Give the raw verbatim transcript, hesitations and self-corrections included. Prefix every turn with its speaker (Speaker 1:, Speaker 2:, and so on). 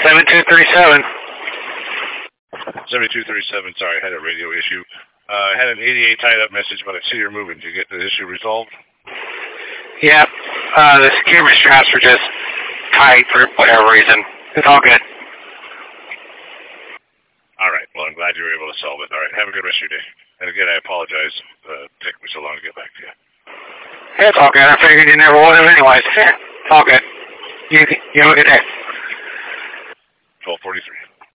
Speaker 1: seven two three seven.
Speaker 2: seventy-two thirty-seven, sorry, I had a radio issue. Uh, I had an eighty-eight tied-up message, but I see you're moving. Did you get the issue resolved?
Speaker 1: Yep. Uh, the security straps were just tight for whatever reason. It's all good.
Speaker 2: All right. Well, I'm glad you were able to solve it. All right. Have a good rest of your day. And again, I apologize. Uh, it took me so long to get back to you.
Speaker 1: Yeah, it's all good. I figured you never would have anyways. Yeah, it's all good. You, you have a good day.
Speaker 2: twelve forty-three.